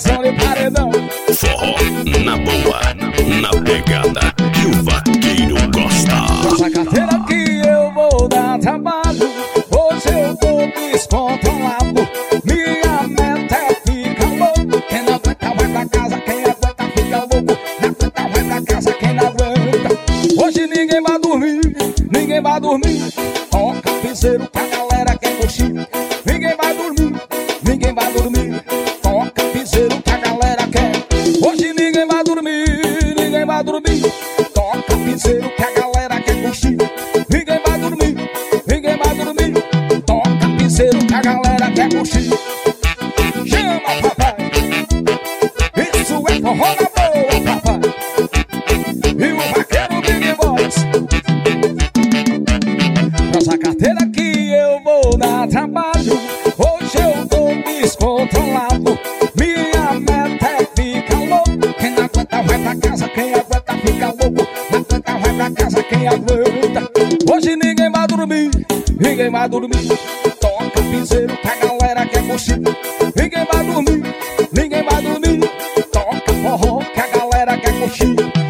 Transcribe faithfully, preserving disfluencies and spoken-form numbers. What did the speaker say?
pressão de paredão. Forró na boa, na pegada que o vaqueiro gosta. Essa carteira que eu vou dar trabalho, hoje eu tô descontrolado. Minha meta é ficar louco. Quem não aguenta vai pra casa, quem aguenta fica louco. Não aguenta vai pra casa, quem não aguenta. Hoje ninguém vai dormir, ninguém vai dormir. Toca piseiro pra galera que é coxinha. Ninguém vai dormir, ninguém vai dormir. Toca piseiro pra galera que é. Hoje ninguém vai dormir, ninguém vai dormir. Toca piseiro pra galera que é coxinha. Ninguém vai dormir, ninguém vai dormir. Toca piseiro pra galera que é coxinha. Chama, papai. Isso é forró na boa, papai. E o vaqueiro Big Boys. Nossa carteira que eu vou dar trabalho, hoje eu tô descontrolado. Minha meta é ficar louco. Quem não aguenta vai pra casa, quem aguenta fica louco. Não aguenta vai pra casa, quem aguenta. Hoje ninguém vai dormir, ninguém vai dormir. Toca piseiro pra galera que é coxinha. Ninguém vai dormir, ninguém vai dormir. Toca forró que a galera quer coxinha.